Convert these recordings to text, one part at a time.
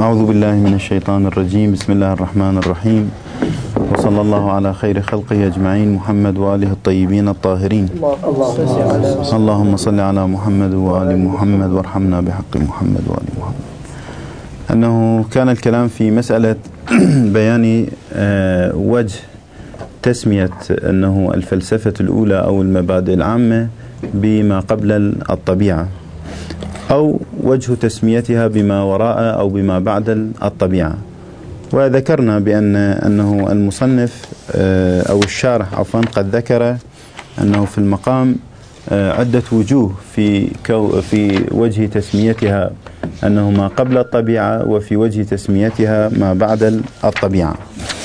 أعوذ بالله من الشيطان الرجيم. بسم الله الرحمن الرحيم، وصلى الله على خير خلقه أجمعين محمد وآله الطيبين الطاهرين. اللهم صل على محمد وآل محمد وارحمنا بحق محمد وآل محمد. أنه كان الكلام في مسألة بيان وجه تسمية أنه الفلسفة الأولى أو المبادئ العامة بما قبل الطبيعة، أو وجه تسميتها بما وراء أو بما بعد الطبيعة. وذكرنا أنه المصنف أو الشارح عفوا قد ذكر أنه في المقام عدة وجوه في وجه تسميتها أنه ما قبل الطبيعة، وفي وجه تسميتها ما بعد الطبيعة.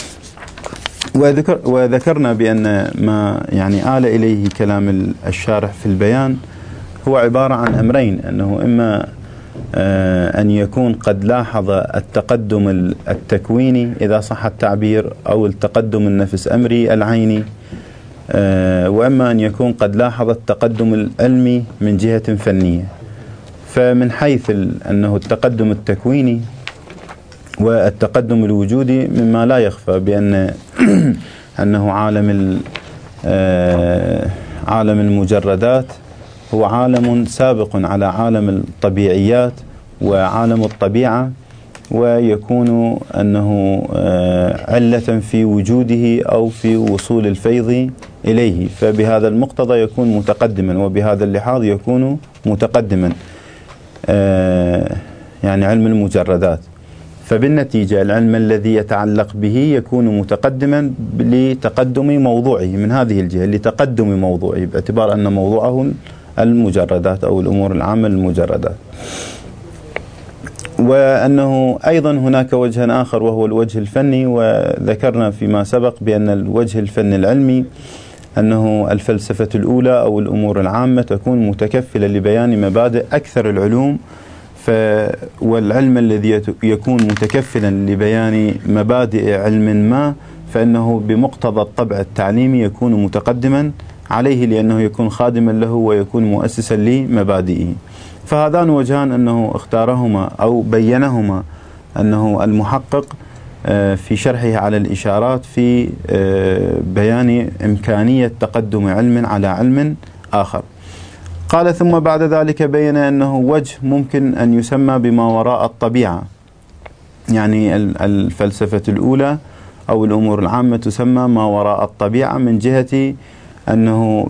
وذكرنا بأن ما آل إليه كلام الشارح في البيان هو عبارة عن أمرين، أنه إما أن يكون قد لاحظ التقدم التكويني إذا صح التعبير، أو التقدم النفس أمري العيني، وإما أن يكون قد لاحظ التقدم العلمي من جهة فنية. فمن حيث أنه التقدم التكويني والتقدم الوجودي مما لا يخفى بأن أنه عالم المجردات هو عالم سابق على عالم الطبيعيات وعالم الطبيعة، ويكون أنه علة في وجوده أو في وصول الفيض إليه، فبهذا المقتضى يكون متقدما، وبهذا اللحاظ يكون متقدما علم المجردات. فبالنتيجة العلم الذي يتعلق به يكون متقدما لتقدم موضوعه من هذه الجهة، لتقدم موضوعه باعتبار أن موضوعه المجردات أو الأمور العامة للمجردات. وأنه أيضا هناك وجه آخر وهو الوجه الفني، وذكرنا فيما سبق بأن الوجه الفني العلمي أنه الفلسفة الأولى أو الأمور العامة تكون متكفلة لبيان مبادئ أكثر العلوم، والعلم الذي يكون متكفلا لبيان مبادئ علم ما فإنه بمقتضى الطبع التعليمي يكون متقدما عليه، لأنه يكون خادما له ويكون مؤسسا لمبادئه. فهذان وجهان أنه اختارهما أو بينهما أنه المحقق في شرحه على الإشارات في بيان إمكانية تقدم علم على علم آخر. قال ثم بعد ذلك بين أنه وجه ممكن أن يسمى بما وراء الطبيعة، يعني الفلسفة الأولى أو الأمور العامة تسمى ما وراء الطبيعة من جهة أنه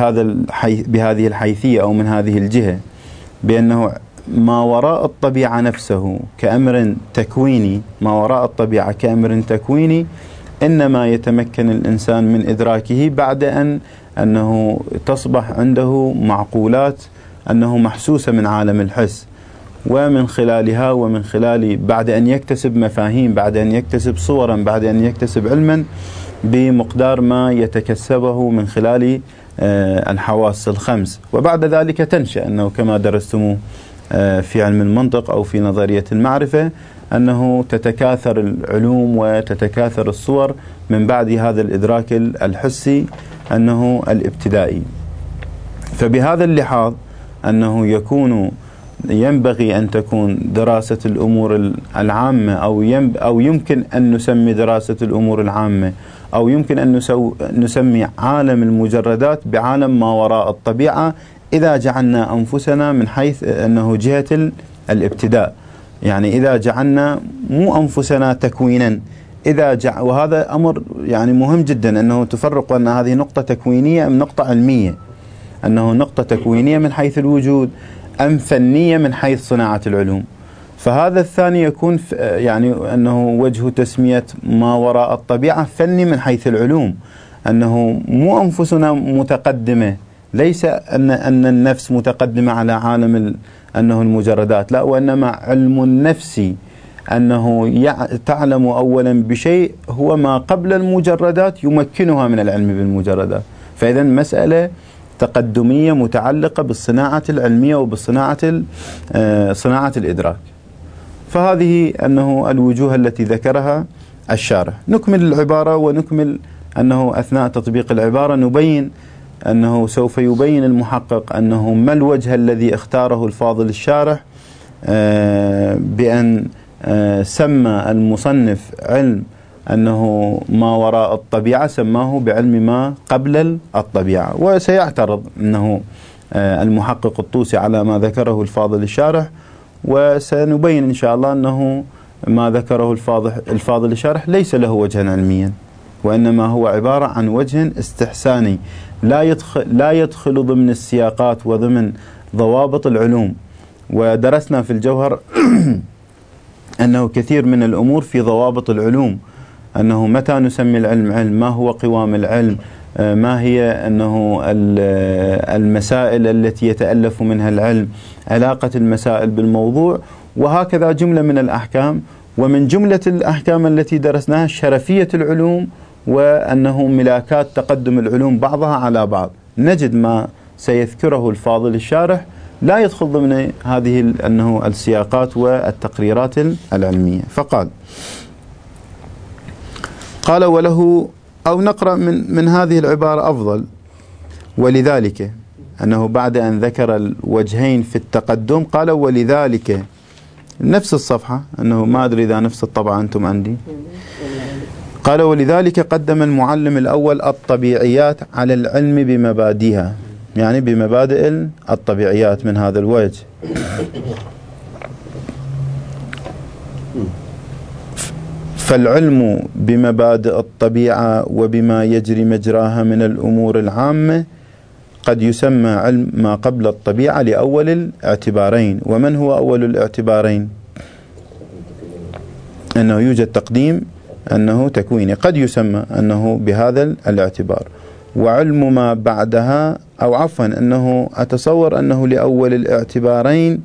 بهذه الحيثية أو من هذه الجهة، بأنه ما وراء الطبيعة نفسه كأمر تكويني، ما وراء الطبيعة كأمر تكويني إنما يتمكن الإنسان من إدراكه بعد أنه تصبح عنده معقولات أنه محسوسة من عالم الحس، ومن خلالها ومن خلال بعد أن يكتسب مفاهيم، بعد أن يكتسب صورا، بعد أن يكتسب علما بمقدار ما يتكسبه من خلال الحواس الخمس. وبعد ذلك تنشأ أنه كما درستموه في علم المنطق أو في نظرية المعرفة أنه تتكاثر العلوم وتتكاثر الصور من بعد هذا الإدراك الحسي أنه الابتدائي. فبهذا اللحاظ أنه ينبغي أن تكون دراسة الأمور العامة أو يمكن أن نسمي دراسة الأمور العامة أو يمكن أن نسمي عالم المجردات بعالم ما وراء الطبيعة، إذا جعلنا أنفسنا من حيث أنه جهة الابتداء، يعني إذا جعلنا مو أنفسنا تكوينا، وهذا أمر مهم جدا، أنه تفرق أن هذه نقطة تكوينية أم نقطة علمية، أنه نقطة تكوينية من حيث الوجود أم فنية من حيث صناعة العلوم. فهذا الثاني يكون أنه وجه تسمية ما وراء الطبيعة فني من حيث العلوم، أنه مو أنفسنا متقدمة، ليس أن النفس متقدمة على عالم أنه المجردات، لا، وإنما علم النفس أنه تعلم أولا بشيء هو ما قبل المجردات يمكنها من العلم بالمجردات. فإذا مسألة تقدمية متعلقة بالصناعة العلمية وبالصناعة صناعة الإدراك. فهذه أنه الوجوه التي ذكرها الشارح. نكمل العبارة، ونكمل أنه أثناء تطبيق العبارة نبين أنه سوف يبين المحقق أنه ما الوجه الذي اختاره الفاضل الشارح بأن سمى المصنف علم أنه ما وراء الطبيعة سماه بعلم ما قبل الطبيعة. وسيعترض أنه المحقق الطوسي على ما ذكره الفاضل الشارح، وسنبين إن شاء الله أنه ما ذكره الفاضل الشارح ليس له وجها علميا، وإنما هو عبارة عن وجه استحساني لا يدخل ضمن السياقات وضمن ضوابط العلوم. ودرسنا في الجوهر أنه كثير من الأمور في ضوابط العلوم، أنه متى نسمي العلم علم، ما هو قوام العلم، ما هي أنه المسائل التي يتألف منها العلم، علاقة المسائل بالموضوع، وهكذا جملة من الأحكام. ومن جملة الأحكام التي درسناها شرفية العلوم، وأنه ملاكات تقدم العلوم بعضها على بعض. نجد ما سيذكره الفاضل الشارح لا يدخل ضمن هذه أنه السياقات والتقريرات العلمية. قال وله، أو نقرأ من هذه العبارة أفضل: ولذلك، أنه بعد أن ذكر الوجهين في التقدم قال ولذلك، نفس الصفحة، أنه ما أدري إذا نفس الطبعة أنتم عندي. قال ولذلك قدم المعلم الأول الطبيعيات على العلم بمبادئها، يعني بمبادئ الطبيعيات من هذا الوجه. فالعلم بمبادئ الطبيعة وبما يجري مجراها من الأمور العامة قد يسمى علم ما قبل الطبيعة لأول الاعتبارين. ومن هو أول الاعتبارين؟ أنه يوجد تقديم أنه تكويني، قد يسمى أنه بهذا الاعتبار. وعلم ما بعدها، أو عفوا أنه أتصور أنه لأول الاعتبارين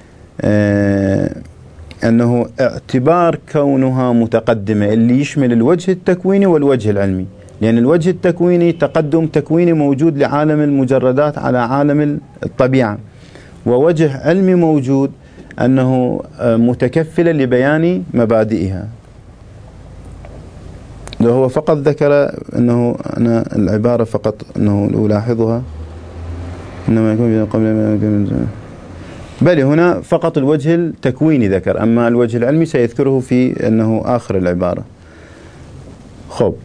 أنه اعتبار كونها متقدمة اللي يشمل الوجه التكويني والوجه العلمي، لأن الوجه التكويني تقدم تكويني موجود لعالم المجردات على عالم الطبيعة، ووجه علمي موجود أنه متكفل لبيان مبادئها. هو فقط ذكر أنه أنا العبارة فقط أنه ألاحظها إنما يكون قبل، بل هنا فقط الوجه التكويني ذكر، أما الوجه العلمي سيذكره في أنه آخر العبارة. خب،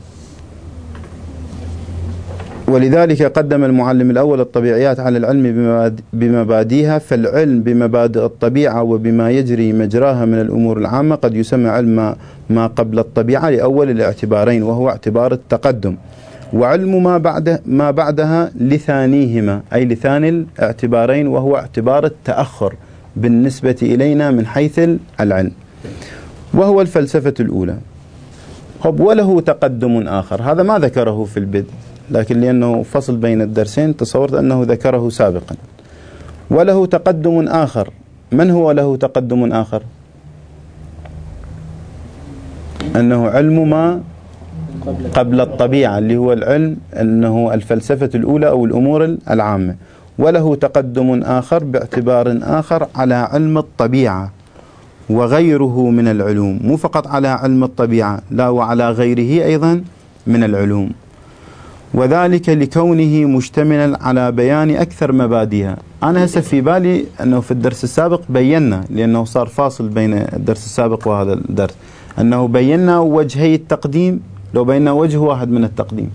ولذلك قدم المعلم الأول الطبيعيات على العلم بمبادئها. فالعلم بمبادئ الطبيعة وبما يجري مجراها من الأمور العامة قد يسمى علم ما قبل الطبيعة لأول الاعتبارين، وهو اعتبار التقدم. وعلم ما بعدها لثانيهما، أي لثاني الاعتبارين، وهو اعتبار التأخر بالنسبة إلينا من حيث العلم، وهو الفلسفة الأولى. خب، وله تقدم آخر، هذا ما ذكره في البدء، لكن لأنه فصل بين الدرسين تصورت أنه ذكره سابقا. وله تقدم آخر. من هو له تقدم آخر؟ أنه علم ما قبل الطبيعة، اللي هو العلم أنه الفلسفة الأولى أو الأمور العامة. وله تقدم آخر باعتبار آخر على علم الطبيعة وغيره من العلوم، مو فقط على علم الطبيعة، لا، وعلى غيره أيضا من العلوم، وذلك لكونه مشتملا على بيان أكثر مبادئها. أنا هسه في بالي أنه في الدرس السابق بينا، لأنه صار فاصل بين الدرس السابق وهذا الدرس، أنه بينا وجهي التقديم، لو بينا وجه واحد من التقديم،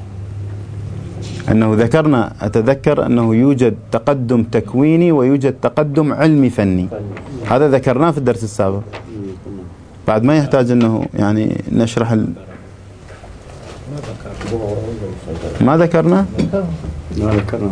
أنه ذكرنا، أتذكر أنه يوجد تقدم تكويني ويوجد تقدم علمي فني، هذا ذكرناه في الدرس السابق. بعد ما يحتاج أنه يعني نشرح ما ذكرنا؟ ما ذكرنا،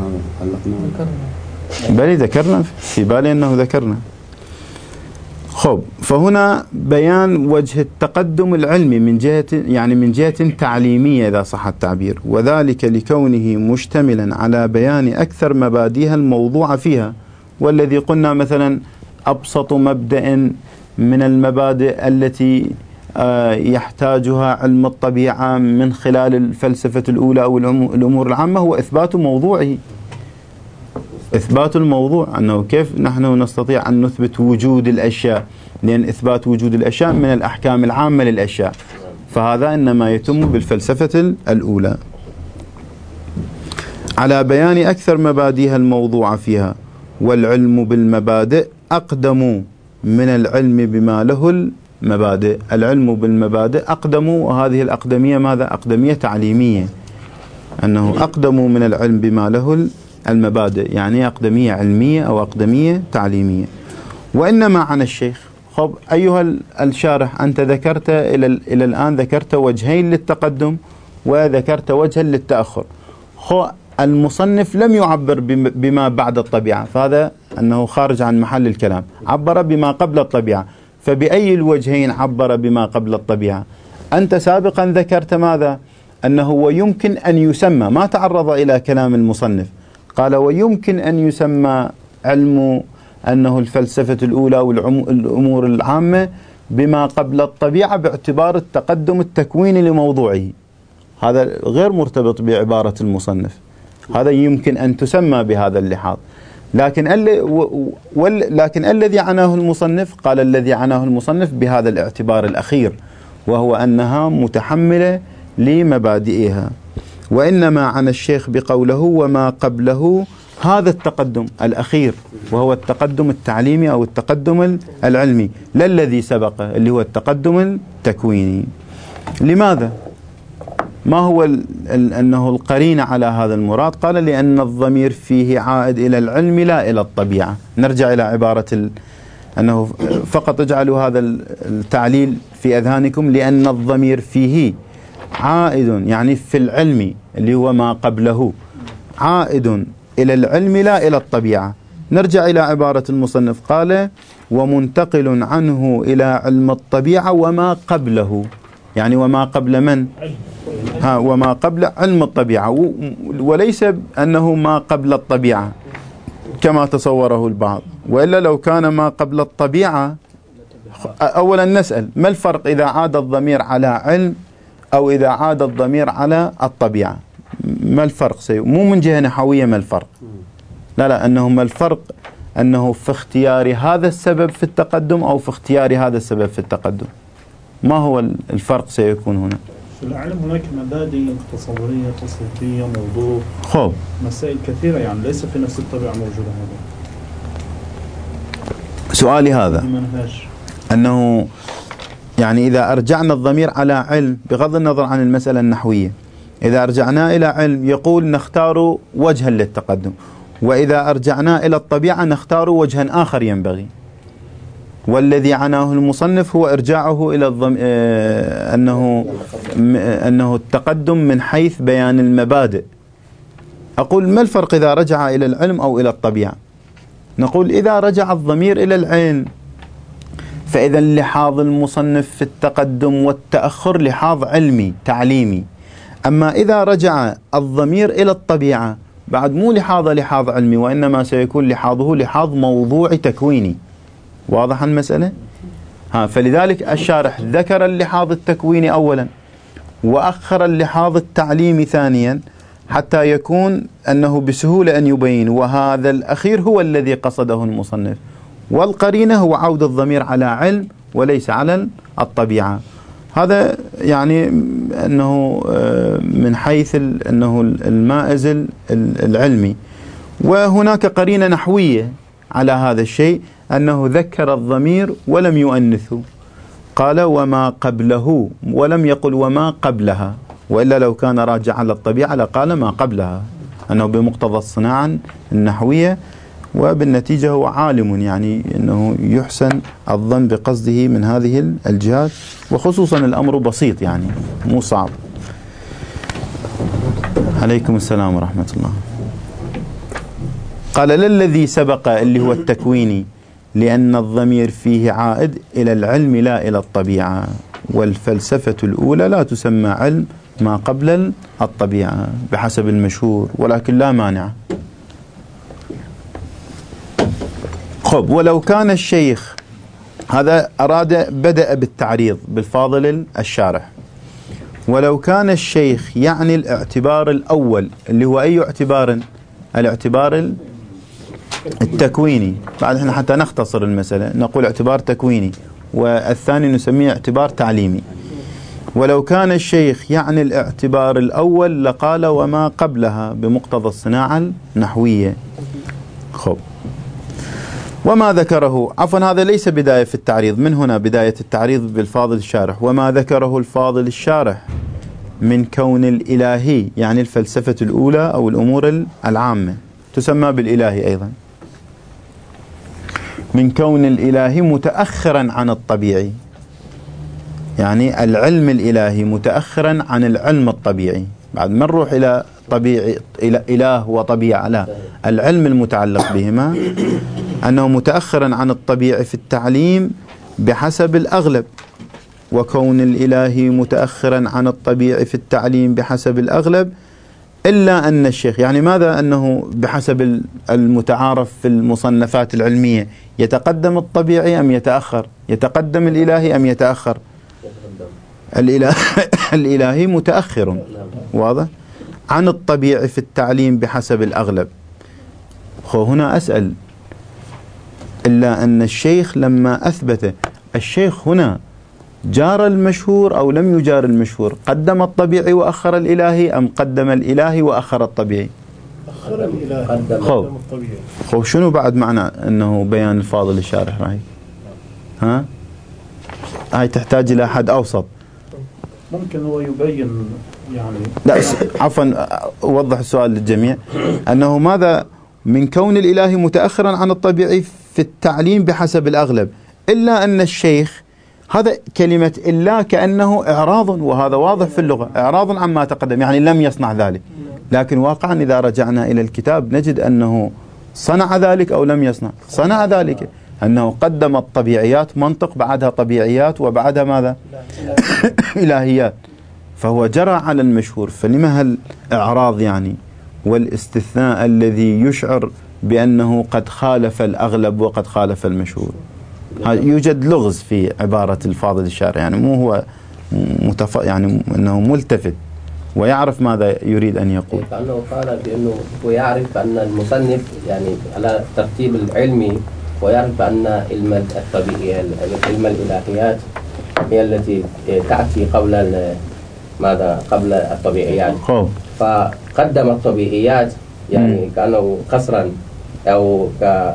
بلي ذكرنا، في بالي أنه ذكرنا. خب، فهنا بيان وجه التقدم العلمي من جهة، يعني من جهة تعليمية إذا صح التعبير، وذلك لكونه مشتملا على بيان أكثر مبادئها الموضوعة فيها. والذي قلنا مثلا أبسط مبدأ من المبادئ التي يحتاجها علم الطبيعة من خلال الفلسفة الأولى أو الأمور العامة هو إثبات موضوعه، إثبات الموضوع، أنه كيف نحن نستطيع أن نثبت وجود الأشياء، لأن إثبات وجود الأشياء من الأحكام العامة للأشياء، فهذا إنما يتم بالفلسفة الأولى على بيان أكثر مبادئها الموضوعة فيها. والعلم بالمبادئ أقدم، من العلم بما له المبادئ. العلم بالمبادئ أقدم، وهذه الأقدمية ماذا؟ أقدمية تعليمية، أنه أقدم من العلم بما له المبادئ، يعني أقدمية علمية أو أقدمية تعليمية. وإنما عن الشيخ. خب أيها الشارح، أنت ذكرت إلى الآن ذكرت وجهين للتقدم وذكرت وجها للتأخر. المصنف لم يعبر بما بعد الطبيعة، فهذا أنه خارج عن محل الكلام، عبر بما قبل الطبيعة. فبأي الوجهين عبر بما قبل الطبيعة؟ أنت سابقا ذكرت ماذا؟ أنه ويمكن أن يسمى، ما تعرض إلى كلام المصنف، قال ويمكن أن يسمى علم أنه الفلسفة الأولى والأمور العامة بما قبل الطبيعة باعتبار التقدم التكويني لموضوعه. هذا غير مرتبط بعبارة المصنف، هذا يمكن أن تسمى بهذا اللحاظ. لكن الذي عناه المصنف، قال الذي عناه المصنف بهذا الاعتبار الأخير، وهو أنها متحملة لمبادئها. وإنما عن الشيخ بقوله وما قبله هذا التقدم الأخير، وهو التقدم التعليمي أو التقدم العلمي، لا الذي سبقه اللي هو التقدم التكويني. لماذا؟ ما هو أنه القرينة على هذا المراد؟ قال لأن الضمير فيه عائد إلى العلم لا إلى الطبيعة. نرجع إلى عبارة أنه فقط اجعلوا هذا التعليل في أذهانكم، لأن الضمير فيه عائد، يعني في العلم اللي هو ما قبله، عائد إلى العلم لا إلى الطبيعة. نرجع إلى عبارة المصنف، قال ومنتقل عنه إلى علم الطبيعة وما قبله، يعني وما قبل من؟ وما قبل علم الطبيعة، وليس أنه ما قبل الطبيعة كما تصوره البعض. وإلا لو كان ما قبل الطبيعة، أولا نسأل ما الفرق إذا عاد الضمير على علم أو إذا عاد الضمير على الطبيعة؟ ما الفرق؟ مو من جهة نحوية ما الفرق، لا أنه ما الفرق، أنه في اختيار هذا السبب في التقدم أو في اختيار هذا السبب في التقدم. ما هو الفرق سيكون هنا؟ في العلم هناك مبادئ تصورية تصريفية موضوع مسائل كثيرة، يعني ليس في نفس الطبيعة موجودة. هذا سؤالي هذا، أنه يعني إذا أرجعنا الضمير على علم بغض النظر عن المسألة النحوية، إذا أرجعنا إلى علم يقول نختار وجها للتقدم، وإذا أرجعنا إلى الطبيعة نختار وجها آخر ينبغي. والذي عناه المصنف هو إرجاعه إلى أنه التقدم من حيث بيان المبادئ. أقول ما الفرق إذا رجع إلى العلم أو إلى الطبيعة؟ نقول إذا رجع الضمير إلى العلم فإذا لحاظ المصنف في التقدم والتأخر لحاظ علمي تعليمي. أما إذا رجع الضمير إلى الطبيعة بعد مو لحاظ علمي، وإنما سيكون لحاظه لحاظ موضوعي تكويني. واضح المسألة؟ فلذلك الشارح ذكر اللحاظ التكويني أولا وأخر اللحاظ التعليمي ثانيا، حتى يكون أنه بسهولة أن يبين، وهذا الأخير هو الذي قصده المصنف. والقرينة هو عود الضمير على علم وليس على الطبيعة. هذا يعني أنه من حيث أنه المائز العلمي. وهناك قرينة نحوية على هذا الشيء، أنه ذكر الضمير ولم يؤنثه، قال وما قبله ولم يقل وما قبلها، وإلا لو كان راجع على الطبيعة لقال ما قبلها، أنه بمقتضى الصناعة النحوية. وبالنتيجة هو عالم، يعني أنه يحسن الظن بقصده من هذه الجهات، وخصوصا الأمر بسيط يعني مو صعب. عليكم السلام ورحمة الله. قال للذي سبق اللي هو التكويني، لأن الضمير فيه عائد إلى العلم لا إلى الطبيعة، والفلسفة الأولى لا تسمى علم ما قبل الطبيعة بحسب المشهور، ولكن لا مانع. خب ولو كان الشيخ، هذا بدأ بالتعريض بالفاضل الشارح، ولو كان الشيخ يعني الاعتبار الأول اللي هو أي اعتبار؟ الاعتبار التكويني. بعد احنا حتى نختصر المسألة نقول اعتبار تكويني، والثاني نسميه اعتبار تعليمي. ولو كان الشيخ يعني الاعتبار الأول لقال وما قبلها بمقتضى الصناعة النحوية. خب وما ذكره، عفوا هذا ليس بداية في التعريض، من هنا بداية التعريض بالفاضل الشارح. وما ذكره الفاضل الشارح من كون الإلهي، يعني الفلسفة الأولى أو الأمور العامة تسمى بالإلهي أيضا، من كون الإلهي متأخرا عن الطبيعي، يعني العلم الإلهي متأخرا عن العلم الطبيعي. بعد ما نروح إلى طبيعي إلى إله وطبيعة، لا، العلم المتعلق بهما أنه متأخرا عن الطبيعي في التعليم بحسب الأغلب. وكون الإلهي متأخرا عن الطبيعي في التعليم بحسب الأغلب، إلا أن الشيخ، يعني ماذا أنه بحسب المتعارف في المصنفات العلمية، يتقدم الطبيعي أم يتأخر؟ يتقدم الإلهي أم يتأخر؟ الإلهي متأخر، واضح، عن الطبيعي في التعليم بحسب الأغلب. هنا أسأل، إلا أن الشيخ لما أثبت، الشيخ هنا جار المشهور أو لم يجار المشهور؟ قدم الطبيعي وأخر الإلهي أم قدم الإلهي وأخر الطبيعي؟ أخر الإلهي قدم الطبيعي. شنو بعد معنى أنه بيان الفاضل الشارح راهي؟ ها؟ هاي تحتاج إلى حد أوسط. ممكن هو يبين يعني، لا عفوا أوضح السؤال للجميع، أنه ماذا من كون الإلهي متأخرا عن الطبيعي في التعليم بحسب الأغلب، إلا أن الشيخ، هذا كلمة إلا كأنه إعراض، وهذا واضح في اللغة، إعراض عما تقدم، يعني لم يصنع ذلك. لكن واقعا إذا رجعنا إلى الكتاب نجد أنه صنع ذلك أو لم يصنع، صنع ذلك، أنه قدم الطبيعيات، منطق بعدها طبيعيات وبعدها ماذا؟ إلهيات. فهو جرى على المشهور. فلما هالإعراض يعني والاستثناء الذي يشعر بأنه قد خالف الأغلب وقد خالف المشهور؟ يوجد لغز في عبارة الفاضل الشارع، يعني مو هو يعني أنه ملتفت ويعرف ماذا يريد أن يقول. كأنه قال بأنه هو يعرف أن المصنف يعني على الترتيب العلمي، ويعرف أن علم الطبيعي، علم الإلهيات هي التي تأتي قبل ماذا؟ قبل الطبيعيات. فقدم الطبيعيات يعني كأنه قصرا أو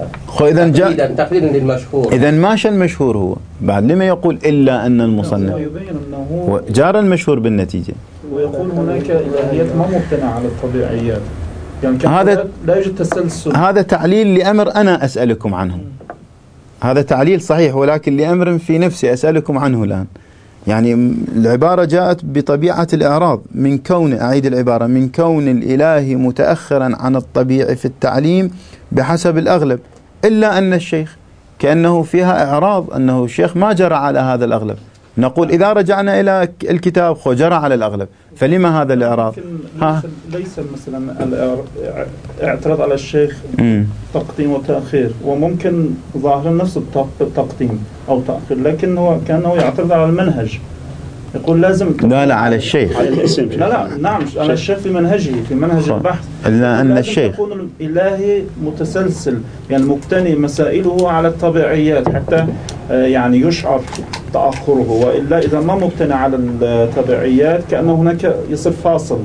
تقليدا للمشهور. إذا ماشى المشهور هو بعد، لما يقول إلا أن المصنف جار المشهور بالنتيجة، ويقول هناك إلهيات ما مبتنى على الطبيعيات، يعني هذا لا يوجد تسلسل. هذا تعليل لأمر أنا أسألكم عنه، هذا تعليل صحيح، ولكن لأمر في نفسي أسألكم عنه الآن. يعني العبارة جاءت بطبيعة الإعراض، من كون، أعيد العبارة، من كون الإله متأخرا عن الطبيعي في التعليم بحسب الأغلب، إلا أن الشيخ كأنه فيها إعراض، أنه الشيخ ما جرى على هذا الأغلب. نقول إذا رجعنا إلى الكتاب جرى على الأغلب، فلما هذا الإعراض؟ ليس مثلا اعتراض على الشيخ تقديم وتأخير، وممكن ظاهر نفس التقديم أو تأخير، لكن هو كأنه يعترض على المنهج، يقول لازم لا على الشيخ، على الاسم. لا نعم على الشيخ في منهجه، في منهج البحث، إلا أن الشيخ يكون الإلهي متسلسل، يعني مبتني مسائله على الطبيعيات حتى يعني يشعر تأخره، وإلا إذا ما مبتنى على الطبيعيات كأنه هناك يصير فاصل.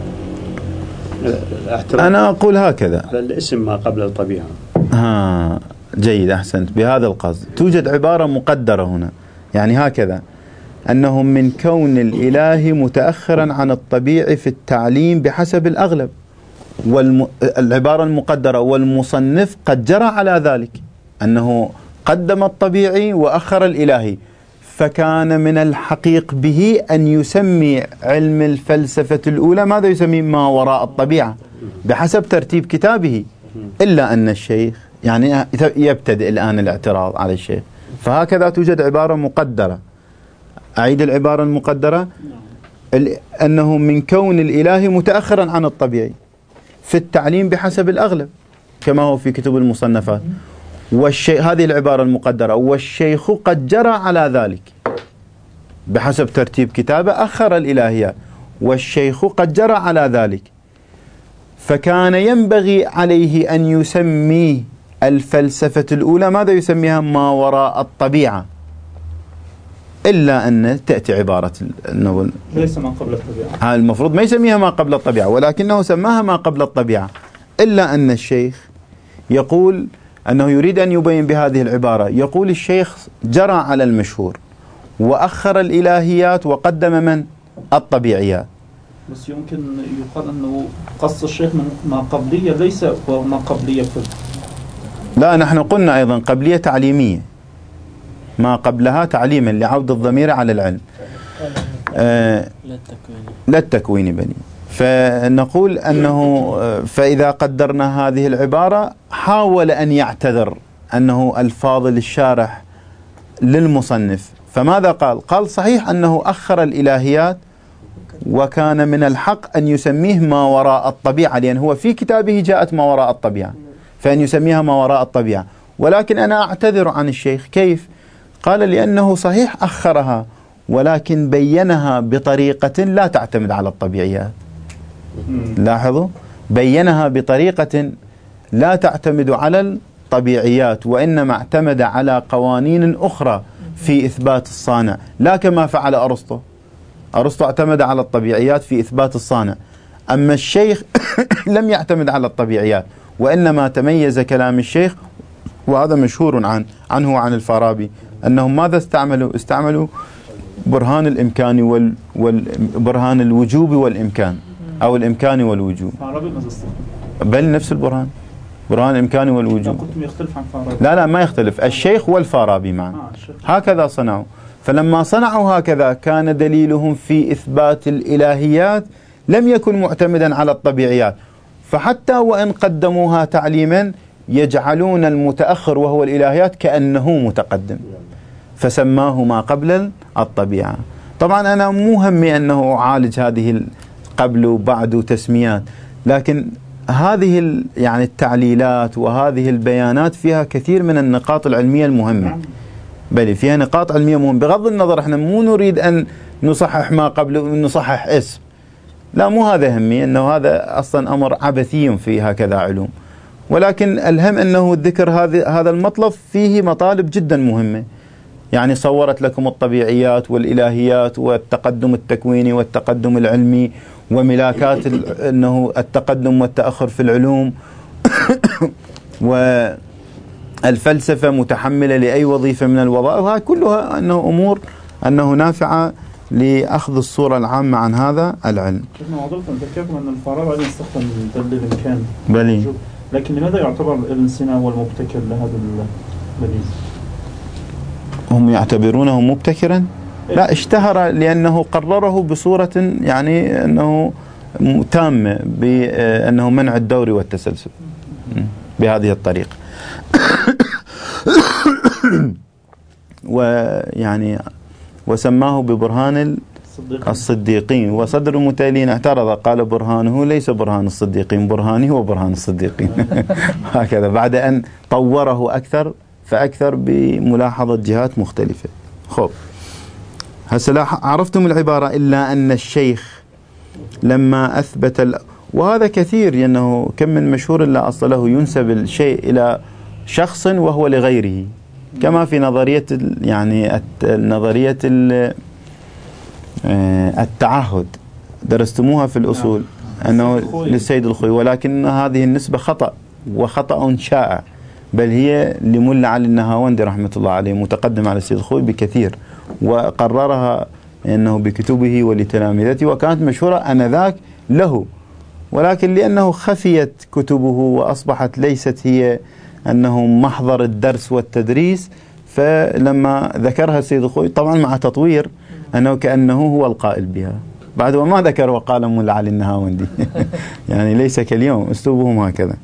أنا أقول هكذا، الاسم ما قبل الطبيعة. جيد، أحسنت، بهذا القصد. توجد عبارة مقدرة هنا، يعني هكذا، أنه من كون الإله متأخرا عن الطبيعي في التعليم بحسب الأغلب، العبارة المقدرة، والمصنف قد جرى على ذلك، أنه قدم الطبيعي وأخر الإلهي، فكان من الحقيق به أن يسمي علم الفلسفة الأولى ماذا يسمي؟ ما وراء الطبيعة، بحسب ترتيب كتابه. إلا أن الشيخ، يعني يبتدئ الآن الاعتراض على الشيخ. فهكذا توجد عبارة مقدرة. أعيد العبارة المقدرة، أنه من كون الإله متأخرا عن الطبيعي في التعليم بحسب الأغلب، كما هو في كتب المصنفات. هذه العبارة المقدرة، والشيخ قد جرى على ذلك بحسب ترتيب كتابه، أخر الإلهيات، والشيخ قد جرى على ذلك، فكان ينبغي عليه أن يسمي الفلسفة الأولى ماذا يسميها؟ ما وراء الطبيعة. إلا أن تأتي عبارة ليس ما قبل الطبيعة، المفروض ما يسميها ما قبل الطبيعة، ولكنه سماها ما قبل الطبيعة. إلا أن الشيخ يقول أنه يريد أن يبين بهذه العبارة. يقول الشيخ جرى على المشهور وأخر الإلهيات وقدم من؟ الطبيعيات. بس يمكن يقال أنه قص الشيخ من ما قبلية ليس ما قبلية لا، نحن قلنا أيضا قبلية تعليمية، ما قبلها تعليما لعود الضمير على العلم، لا التكويني بني. فنقول أنه فإذا قدرنا هذه العبارة حاول أن يعتذر أنه الفاضل الشارح للمصنف. فماذا قال؟ قال صحيح أنه أخر الإلهيات وكان من الحق أن يسميه ما وراء الطبيعة، لأن هو في كتابه جاءت ما وراء الطبيعة، فأن يسميها ما وراء الطبيعة. ولكن أنا أعتذر عن الشيخ. كيف؟ قال لأنه صحيح أخرها ولكن بينها بطريقة لا تعتمد على الطبيعيات. لاحظوا، بينها بطريقة لا تعتمد على الطبيعيات، وإنما اعتمد على قوانين أخرى في إثبات الصانع، لا كما فعل أرسطو. أرسطو اعتمد على الطبيعيات في إثبات الصانع، أما الشيخ لم يعتمد على الطبيعيات، وإنما تميز كلام الشيخ، وهذا مشهور عنه وعن الفارابي، أنهم ماذا استعملوا برهان الإمكان برهان الوجوب والإمكان، أو الإمكان والوجوب، بل نفس البرهان، برهان الإمكان والوجوب. يختلف عن فارابي. لا ما يختلف، الشيخ والفارابي معا هكذا صنعوا. فلما صنعوا هكذا كان دليلهم في إثبات الإلهيات لم يكن معتمدا على الطبيعيات، فحتى وإن قدموها تعليما يجعلون المتأخر وهو الإلهيات كأنه متقدم، فسماه ما قبل الطبيعة. طبعا أنا مو همي أنه أعالج هذه قبل وبعد تسميات، لكن هذه يعني التعليلات وهذه البيانات فيها كثير من النقاط العلمية المهمة، بل فيها نقاط علمية مهمة. بغض النظر احنا مو نريد أن نصحح ما قبل ونصحح اسم، لا مو هذا همي، أنه هذا أصلا أمر عبثي في هكذا علوم، ولكن الهم أنه ذكر هذا المطلب فيه مطالب جدا مهمة. يعني صورت لكم الطبيعيات والإلهيات والتقدم التكويني والتقدم العلمي وملاكات أنه التقدم والتأخر في العلوم والفلسفة متحملة لأي وظيفة من الوظائف، هذه كلها أنه أمور أنه نافعة لأخذ الصورة العامة عن هذا العلم. ذكرتم أن الفارابي يستخدم دليل الإمكان بلي، لكن لماذا يعتبر ابن سينا هو المبتكر لهذا الدليل؟ هم يعتبرونه مبتكرا؟ لا، اشتهر لأنه قرره بصورة يعني أنه تامة بأنه منع الدور والتسلسل بهذه الطريقة. ويعني وسماه ببرهان الصديقين، وصدر المتألين اعترض قال برهانه ليس برهان الصديقين، برهاني هو برهان الصديقين. هكذا بعد أن طوره أكثر فأكثر بملاحظة جهات مختلفة. خب هسه عرفتم العبارة، إلا أن الشيخ لما أثبت وهذا كثير، لأنه كم من مشهور لا أصل له ينسب الشيء إلى شخص وهو لغيره، كما في نظرية يعني نظرية التعهد درستموها في الأصول أنه للسيد الخوي، ولكن هذه النسبة خطأ وخطأ شائع، بل هي لملا علي النهاوندي رحمة الله عليه، متقدم على السيد الخوي بكثير، وقررها أنه بكتبه ولتلامذته، وكانت مشهورة آنذاك له، ولكن لأنه خفيت كتبه وأصبحت ليست هي أنه محضر الدرس والتدريس، فلما ذكرها السيد الخوي طبعا مع تطوير أنه كأنه هو القائل بها، بعد وما ذكر وقال ملا علي النهاوندي. يعني ليس كاليوم أسلوبهم هكذا.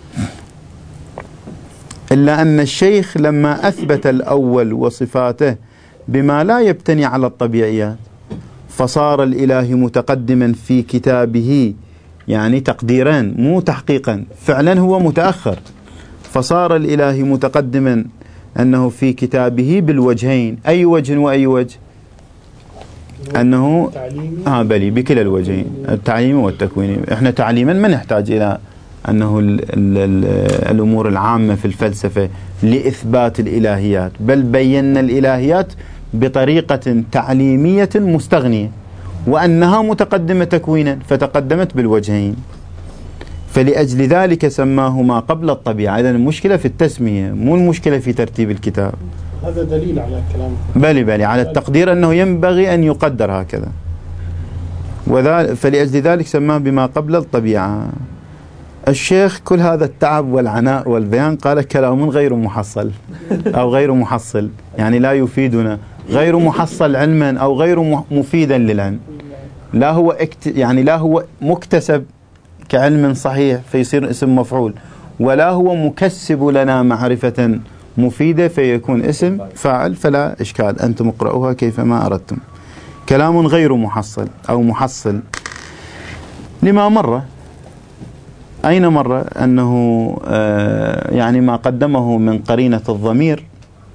إلا أن الشيخ لما أثبت الأول وصفاته بما لا يبتني على الطبيعيات، فصار الإله متقدما في كتابه، يعني تقديران مو تحقيقا، فعلا هو متأخر، فصار الإله متقدما أنه في كتابه بالوجهين. أي وجه وأي وجه؟ أنه بلي بكلا الوجهين، التعليمي والتكويني. إحنا تعليما ما نحتاج إلى أنه الأمور العامة في الفلسفة لإثبات الإلهيات، بل بينا الإلهيات بطريقة تعليمية مستغنية، وأنها متقدمة تكوينا فتقدمت بالوجهين. فلأجل ذلك سماه ما قبل الطبيعة. إذن المشكلة في التسمية، مو المشكلة في ترتيب الكتاب. هذا دليل على كلام بلي على التقدير أنه ينبغي أن يقدر هكذا. فلأجل ذلك سماه بما قبل الطبيعة. الشيخ كل هذا التعب والعناء والبيان قال كلام غير محصل أو غير محصل، يعني لا يفيدنا، غير محصل علما أو غير مفيدا للعلم. لا هو يعني لا هو مكتسب كعلم صحيح فيصير اسم مفعول، ولا هو مكسب لنا معرفة مفيدة فيكون اسم فاعل. فلا إشكال، أنتم اقرأوها كيفما أردتم. كلام غير محصل أو محصل لما مر. أين مر؟ أنه يعني ما قدمه من قرينة الضمير،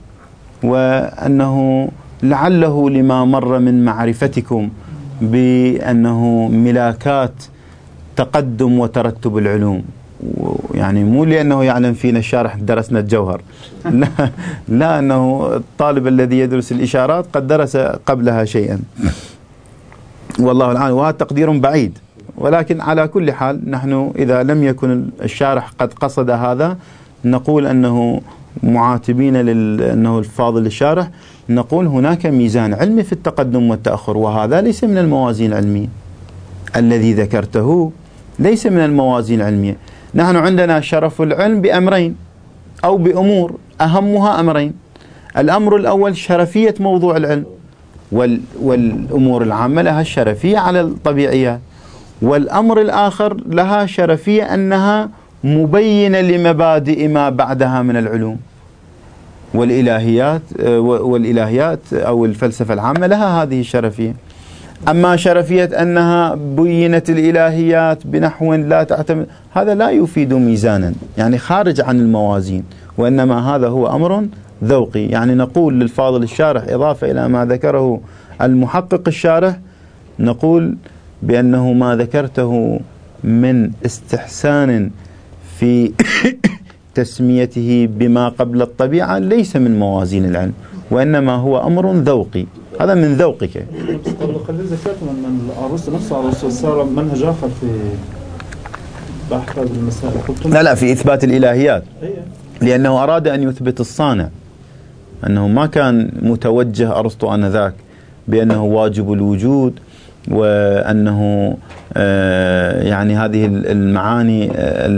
وأنه لعله لما مر من معرفتكم بأنه ملاكات تقدم وترتب العلوم، يعني مو لأنه يعلم فينا الشارح درسنا الجوهر، لا أنه الطالب الذي يدرس الإشارات قد درس قبلها شيئا، والله العالم، وهذا تقدير بعيد. ولكن على كل حال نحن إذا لم يكن الشارح قد قصد هذا نقول أنه معاتبين أنه الفاضل الشارح، نقول هناك ميزان علمي في التقدم والتأخر، وهذا ليس من الموازين العلمية. الذي ذكرته ليس من الموازين العلمية. نحن عندنا شرف العلم بأمرين أو بأمور، أهمها أمرين. الأمر الأول شرفية موضوع العلم، والأمور العامة لها الشرفية على الطبيعيات. والأمر الآخر لها شرفية أنها مبينة لمبادئ ما بعدها من العلوم. والإلهيات أو الفلسفة العامة لها هذه الشرفية. أما شرفية أنها بينت الإلهيات بنحو لا تعتمد، هذا لا يفيد ميزانا، يعني خارج عن الموازين، وإنما هذا هو أمر ذوقي. يعني نقول للفاضل الشارح إضافة إلى ما ذكره المحقق الشارح، نقول بأنه ما ذكرته من استحسان في تسميته بما قبل الطبيعة ليس من موازين العلم، وإنما هو أمر ذوقي. هذا من ذوقك. قبل قليل ذكرت من أرسطو نفسه، أرسطو صار منهج آخر في بحث هذه المسائل. لا في إثبات الإلهيات، لأنه أراد أن يثبت الصانع، أنه ما كان متوجه أرسطو آنذاك بأنه واجب الوجود، وأنه يعني هذه المعاني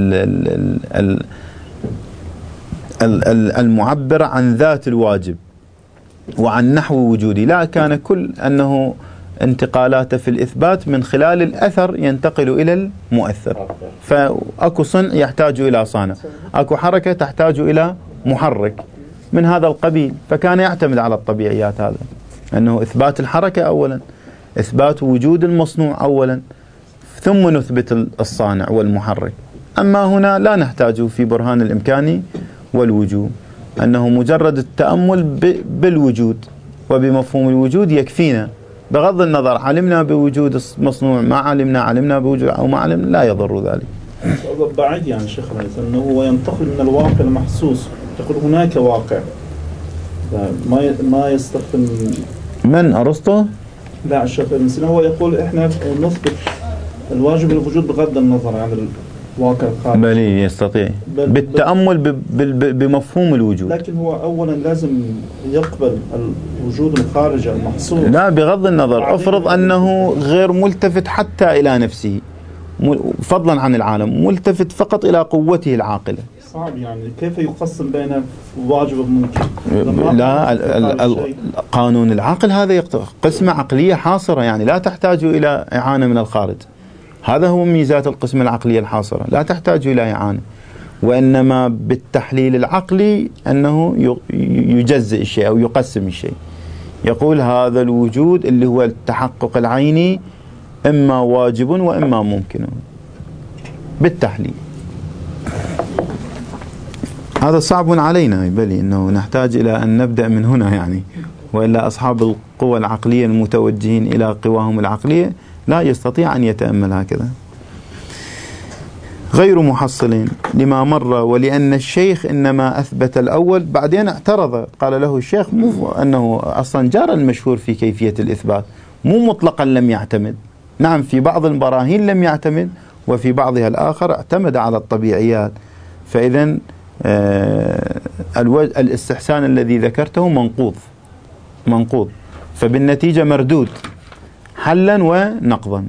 المعبرة عن ذات الواجب وعن نحو وجودي. لا، كان كل أنه انتقالاته في الإثبات من خلال الأثر ينتقل إلى المؤثر. فأكو صنع يحتاج إلى صانع، أكو حركة تحتاج إلى محرك من هذا القبيل. فكان يعتمد على الطبيعيات، هذا أنه إثبات الحركة أولا، إثبات وجود المصنوع أولا، ثم نثبت الصانع والمحرك. أما هنا لا نحتاج في برهان الإمكان والوجود، أنه مجرد التأمل بالوجود وبمفهوم الوجود يكفينا، بغض النظر علمنا بوجود المصنوع، ما علمنا بوجود أو ما علمنا، لا يضر ذلك. بعيد يعني الشيخ رئيس أنه هو ينتقل من الواقع المحسوس، يقول هناك واقع، ما يستخدم من أرسطو؟ لا الشيخ الإنسان هو يقول إحنا نثبت الواجب الوجود بغض النظر عن الواقع الخارجي. بل يستطيع بالتأمل بمفهوم الوجود. لكن هو أولا لازم يقبل الوجود الخارجي المحصور. لا، بغض النظر، أفرض أنه غير ملتفت حتى إلى نفسه، فضلا عن العالم، ملتفت فقط إلى قوته العاقلة. صعب يعني كيف يقسم بين واجب وممكن؟ لا، قانون العقل هذا قسمة عقلية حاصرة، يعني لا تحتاج إلى إعانة من الخارج. هذا هو ميزات القسمة العقلية الحاصرة، لا تحتاج إلى إعانة، وإنما بالتحليل العقلي أنه يجزئ الشيء أو يقسم الشيء. يقول هذا الوجود اللي هو التحقق العيني إما واجب وإما ممكن بالتحليل. هذا صعب علينا، بل إنه نحتاج إلى أن نبدأ من هنا يعني، وإلا أصحاب القوى العقلية المتوجهين إلى قواهم العقلية لا يستطيع أن يتأمل هكذا. غير محصلين لما مر، ولأن الشيخ إنما أثبت الأول، بعدين اعترض، قال له الشيخ مو أنه أصلا جار المشهور في كيفية الإثبات، مو مطلقا لم يعتمد. نعم في بعض البراهين لم يعتمد، وفي بعضها الآخر اعتمد على الطبيعيات. فإذا الاستحسان الذي ذكرته منقوض، فبالنتيجة مردود حلا ونقضا،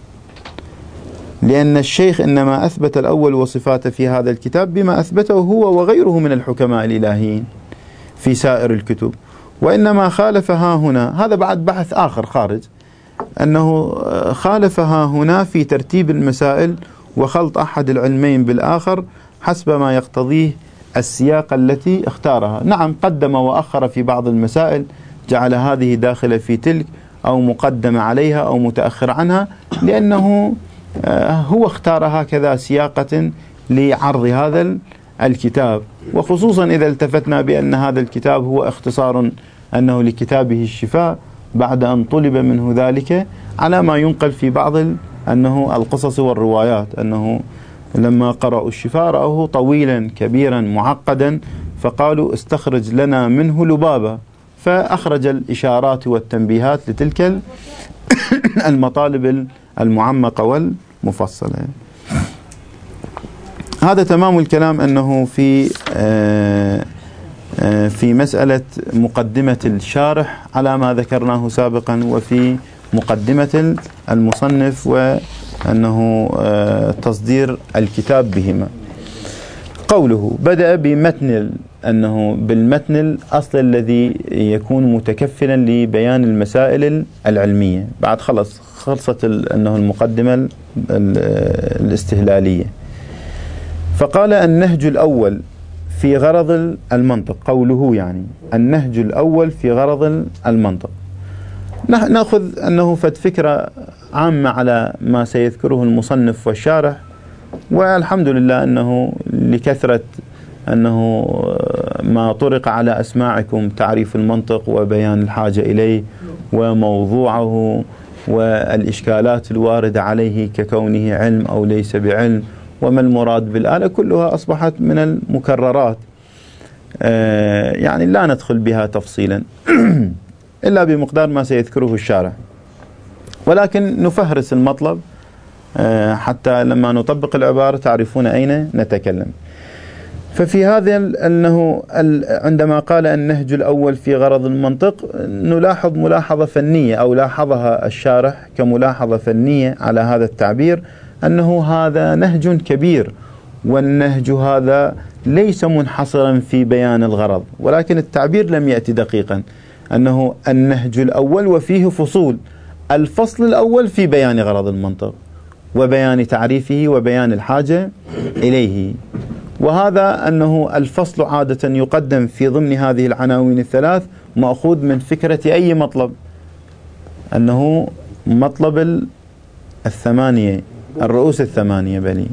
لأن الشيخ إنما أثبت الأول وصفاته في هذا الكتاب بما أثبته هو وغيره من الحكماء الإلهيين في سائر الكتب، وإنما خالفها هنا، هذا بعد بحث آخر خارج، أنه خالفها هنا في ترتيب المسائل وخلط أحد العلمين بالآخر حسب ما يقتضيه السياق التي اختارها. نعم قدم وأخر في بعض المسائل، جعل هذه داخلة في تلك أو مقدم عليها أو متأخر عنها، لأنه هو اختار هكذا سياقة لعرض هذا الكتاب، وخصوصا إذا التفتنا بأن هذا الكتاب هو اختصار أنه لكتابه الشفاء، بعد أن طلب منه ذلك على ما ينقل في بعض أنه القصص والروايات، أنه لما قرأوا الشفاء رأوه طويلا كبيرا معقدا، فقالوا استخرج لنا منه لبابة، فأخرج الإشارات والتنبيهات لتلك المطالب المعمقة والمفصلة. هذا تمام الكلام أنه في مسألة مقدمة الشارح على ما ذكرناه سابقا، وفي مقدمة المصنف وأنه تصدير الكتاب بهما. قوله بدأ بمتن، أنه بالمتن الأصل الذي يكون متكفلا لبيان المسائل العلمية، بعد خلصت أنه المقدمة الاستهلالية. فقال النهج الأول في غرض المنطق، قوله يعني النهج الأول في غرض المنطق، نأخذ أنه فكرة عامة على ما سيذكره المصنف والشارح، والحمد لله أنه لكثرة أنه ما طرق على أسماعكم تعريف المنطق وبيان الحاجة إليه وموضوعه والإشكالات الواردة عليه ككونه علم أو ليس بعلم، وما المراد بالآلة، كلها أصبحت من المكررات، يعني لا ندخل بها تفصيلا إلا بمقدار ما سيذكره الشارح، ولكن نفهرس المطلب حتى لما نطبق العبارة تعرفون أين نتكلم. ففي هذا أنه عندما قال النهج الأول في غرض المنطق، نلاحظ ملاحظة فنية أو لاحظها الشارح كملاحظة فنية على هذا التعبير، أنه هذا نهج كبير، والنهج هذا ليس منحصرا في بيان الغرض، ولكن التعبير لم يأتي دقيقا، أنه النهج الأول وفيه فصول، الفصل الأول في بيان غرض المنطق وبيان تعريفه وبيان الحاجة إليه. وهذا أنه الفصل عادة يقدم في ضمن هذه العناوين الثلاث مأخوذ من فكرة أي مطلب، أنه مطلب الثمانية، الرؤوس الثمانية، بل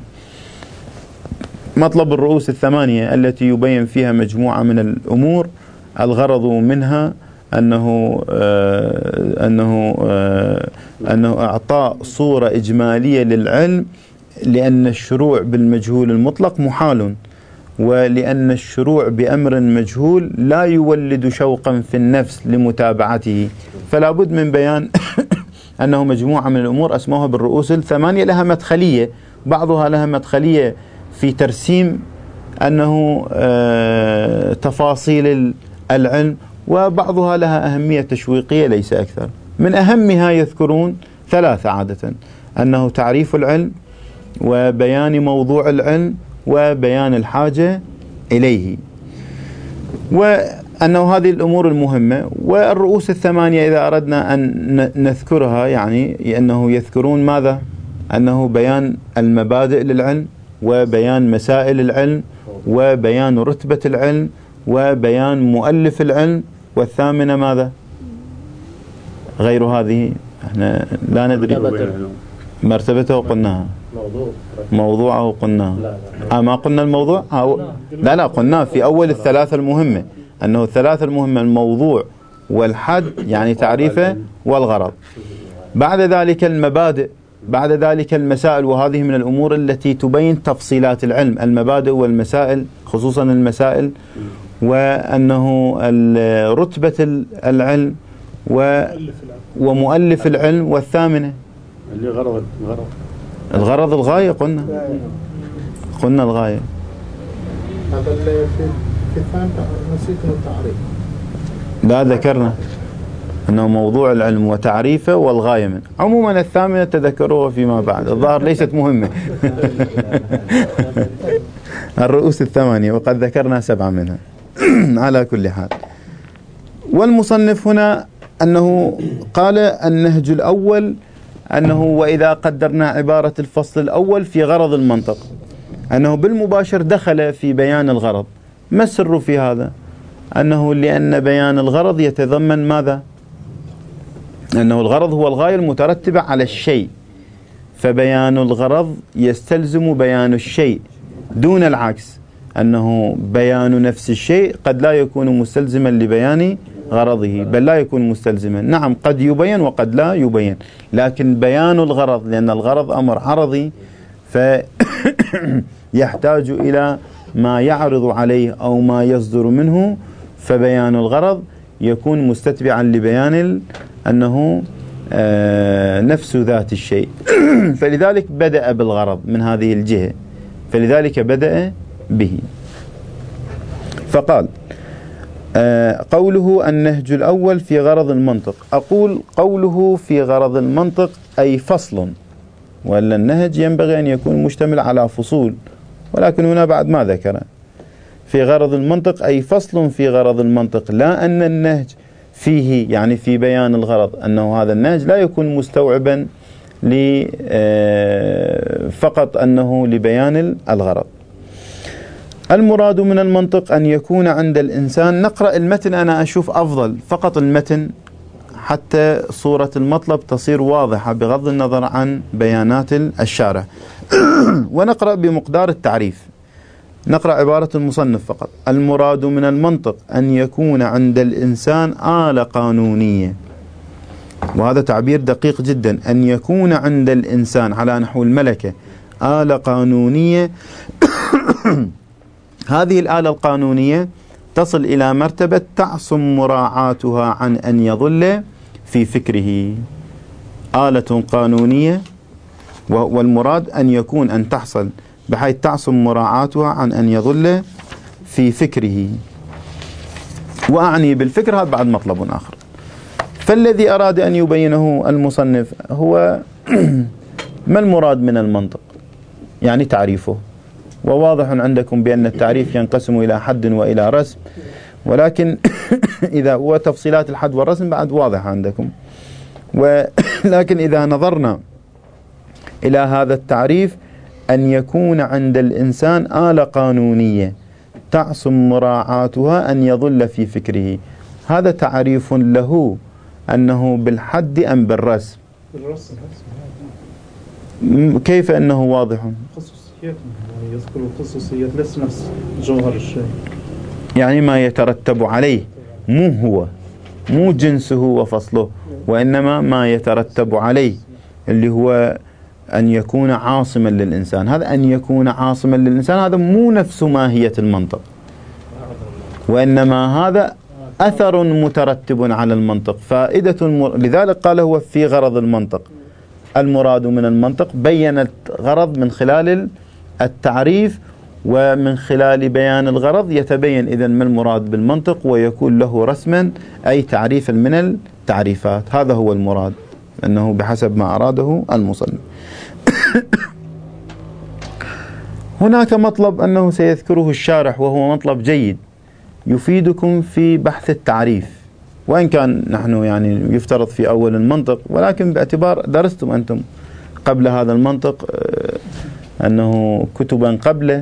مطلب الرؤوس الثمانية التي يبين فيها مجموعة من الأمور، الغرض منها أنه أعطاء صورة إجمالية للعلم، لأن الشروع بالمجهول المطلق محال، ولأن الشروع بأمر مجهول لا يولد شوقا في النفس لمتابعته، فلا بد من بيان أنه مجموعة من الأمور أسموها بالرؤوس الثمانية، لها مدخلية، بعضها لها مدخلية في ترسيم أنه تفاصيل العلم، وبعضها لها أهمية تشويقية ليس أكثر. من أهمها يذكرون ثلاثة عادة، أنه تعريف العلم، وبيان موضوع العلم، وبيان الحاجة إليه، وأنه هذه الأمور المهمة. والرؤوس الثمانية إذا أردنا أن نذكرها، يعني أنه يذكرون ماذا؟ أنه بيان المبادئ للعلم، وبيان مسائل العلم، وبيان رتبة العلم، وبيان مؤلف العلم، والثامنة ماذا؟ غير هذه احنا لا ندري مرتبته قلناها، موضوعه قلناه، ما قلنا الموضوع، لا قلنا في أول الثلاثة المهمة، أنه الثلاثة المهمة الموضوع والحد يعني تعريفه والغرض، بعد ذلك المبادئ، بعد ذلك المسائل، وهذه من الأمور التي تبين تفصيلات العلم، المبادئ والمسائل، خصوصا المسائل، وأنه رتبة العلم ومؤلف العلم، والثامنة اللي غرض الغرض الغاية قلنا الغاية. هذا في الثاني نسيت التعريف. لا ذكرنا أنه موضوع العلم وتعريفه والغاية منه. عموما الثامنة تذكروها فيما بعد، الظاهر ليست مهمة. الرؤوس الثمانية وقد ذكرنا 7 منها. على كل حال، والمصنف هنا أنه قال النهج الأول أنه وإذا قدرنا عبارة الفصل الأول في غرض المنطق، أنه بالمباشر دخل في بيان الغرض. ما السر في هذا؟ أنه لأن بيان الغرض يتضمن ماذا؟ أنه الغرض هو الغاية المترتبة على الشيء، فبيان الغرض يستلزم بيان الشيء دون العكس، أنه بيان نفس الشيء قد لا يكون مستلزما لبيان غرضه، بل لا يكون مستلزما. نعم قد يبين وقد لا يبين، لكن بيان الغرض لأن الغرض أمر عرضي فيحتاج إلى ما يعرض عليه أو ما يصدر منه، فبيان الغرض يكون مستتبعا لبيان أنه نفس ذات الشيء. فلذلك بدأ بالغرض من هذه الجهة، فلذلك بدأ به. فقال قوله النهج الأول في غرض المنطق. أقول قوله في غرض المنطق أي فصل، وإلا النهج ينبغي أن يكون مشتمل على فصول، ولكن هنا بعد ما ذكر في غرض المنطق أي فصل في غرض المنطق، لا أن النهج فيه يعني في بيان الغرض، أنه هذا النهج لا يكون مستوعبا فقط أنه لبيان الغرض. المراد من المنطق أن يكون عند الإنسان، نقرأ المتن، أنا أشوف أفضل فقط المتن حتى صورة المطلب تصير واضحة بغض النظر عن بيانات الشارح. ونقرأ بمقدار التعريف، نقرأ عبارة المصنف فقط. المراد من المنطق أن يكون عند الإنسان آلة قانونية، وهذا تعبير دقيق جدا، أن يكون عند الإنسان على نحو الملكة آلة قانونية. هذه الآلة القانونية تصل إلى مرتبة تعصم مراعاتها عن أن يضل في فكره. آلة قانونية، والمراد أن يكون أن تحصل بحيث تعصم مراعاتها عن أن يضل في فكره. وأعني بالفكر هذا بعد مطلب آخر. فالذي أراد أن يبينه المصنف هو ما المراد من المنطق، يعني تعريفه. وواضح عندكم بأن التعريف ينقسم إلى حد وإلى رسم، ولكن إذا هو تفصيلات الحد والرسم بعد واضحة عندكم. ولكن إذا نظرنا إلى هذا التعريف، أن يكون عند الإنسان آلة قانونية تعصم مراعاتها أن يضل في فكره، هذا تعريف له، أنه بالحد أم بالرسم؟ بالرسم. كيف أنه واضح؟ خصوصيات، يعني يذكر الخصوصيات ليس نفس جوهر الشيء، يعني ما يترتب عليه، مو جنسه وفصله، وإنما ما يترتب عليه اللي هو أن يكون عاصما للإنسان. هذا أن يكون عاصما للإنسان هذا مو نفس ماهية المنطق، وإنما هذا أثر مترتب على المنطق، فائدة لذلك قال هو في غرض المنطق. المراد من المنطق بيّنت غرض من خلال التعريف، ومن خلال بيان الغرض يتبين إذن ما المراد بالمنطق، ويكون له رسما أي تعريفا من التعريفات. هذا هو المراد، أنه بحسب ما أراده المصنف. هناك مطلب أنه سيذكره الشارح، وهو مطلب جيد يفيدكم في بحث التعريف، وإن كان نحن يعني يفترض في أول المنطق، ولكن باعتبار درستم أنتم قبل هذا المنطق أنه كتبا قبله،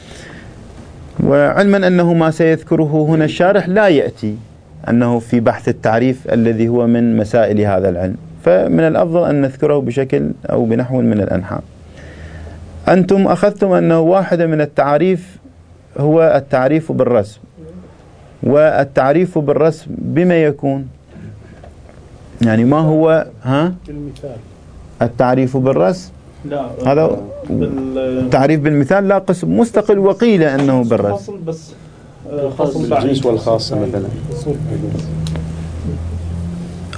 وعلما أنه ما سيذكره هنا الشارح لا يأتي أنه في بحث التعريف الذي هو من مسائل هذا العلم، فمن الأفضل أن نذكره بشكل أو بنحو من الأنحاء. أنتم أخذتم أنه واحدة من التعريف هو التعريف بالرسم، والتعريف بالرسم بما يكون، يعني ما هو بالمثال التعريف بالرسم؟ لا، هذا التعريف بالمثال لا، قسم مستقل، وقيل أنه بالرسم. بس الجنس والخاص مثلا.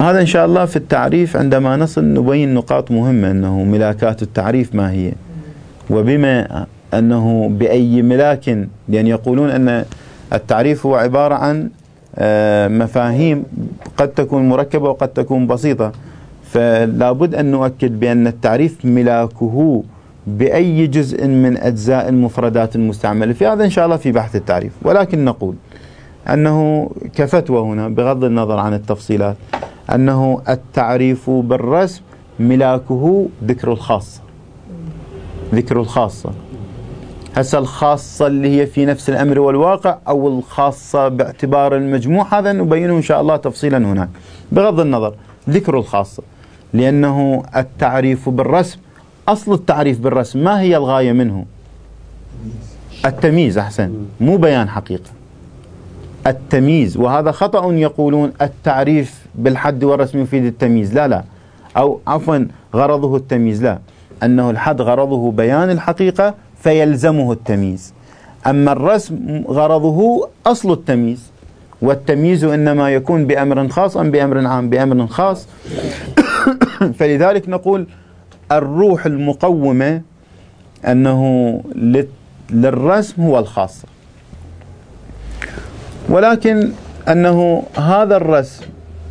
هذا إن شاء الله في التعريف عندما نصل نبين نقاط مهمة، أنه ملاكات التعريف ما هي، وبما أنه بأي ملاك، لأن يقولون أن التعريف هو عبارة عن مفاهيم قد تكون مركبة وقد تكون بسيطة، فلا بد أن نؤكد بأن التعريف ملاكه بأي جزء من أجزاء المفردات المستعملة في هذا إن شاء الله في بحث التعريف. ولكن نقول أنه كفتوى هنا بغض النظر عن التفصيلات أنه التعريف بالرسم ملاكه ذكر الخاصة، ذكر الخاصة. هسه الخاصة اللي هي في نفس الأمر والواقع أو الخاصة باعتبار المجموع، هذا نبينه إن شاء الله تفصيلا هناك. بغض النظر ذكر الخاصة، لأنه التعريف بالرسم، أصل التعريف بالرسم ما هي الغاية منه؟ التمييز، أحسن، مو بيان حقيقة، التمييز. وهذا خطأ يقولون التعريف بالحد والرسم يفيد التمييز، لا، أو عفوا غرضه التمييز، لا، أنه الحد غرضه بيان الحقيقة فيلزمه التمييز، أما الرسم غرضه أصل التمييز، والتمييز إنما يكون بأمر خاص أم بأمر عام؟ بأمر خاص. فلذلك نقول الروح المقومة أنه للرسم هو الخاصة، ولكن أنه هذا الرسم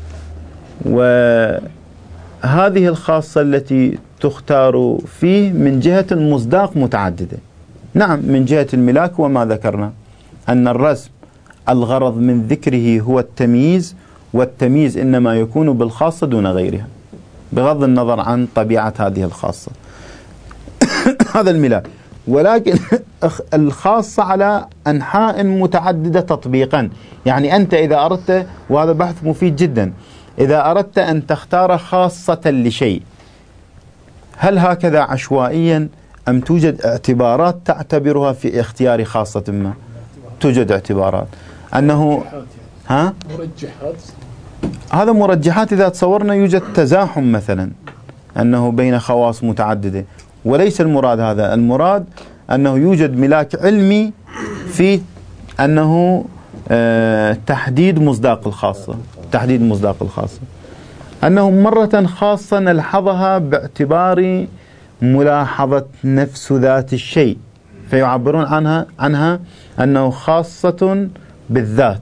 وهذه الخاصة التي تختار فيه من جهة المصداق متعددة. نعم، من جهة الملاك وما ذكرنا أن الرسم الغرض من ذكره هو التمييز، والتمييز إنما يكون بالخاصة دون غيرها بغض النظر عن طبيعة هذه الخاصة. هذا الملاك. ولكن الخاصة على أنحاء متعددة تطبيقا، يعني أنت إذا أردت، وهذا بحث مفيد جدا، إذا أردت أن تختار خاصة لشيء، هل هكذا عشوائيا أم توجد اعتبارات تعتبرها في اختيار خاصة ما؟ توجد اعتبارات أنه مرجحات. هذا مرجحات إذا تصورنا يوجد تزاحم مثلا أنه بين خواص متعددة، وليس المراد هذا. المراد أنه يوجد ملاك علمي في أنه تحديد مصداق الخاصة، تحديد مصداق الخاصة، أنه مرة خاصة نلحظها باعتبار ملاحظة نفس ذات الشيء، فيعبرون عنها أنه خاصة بالذات.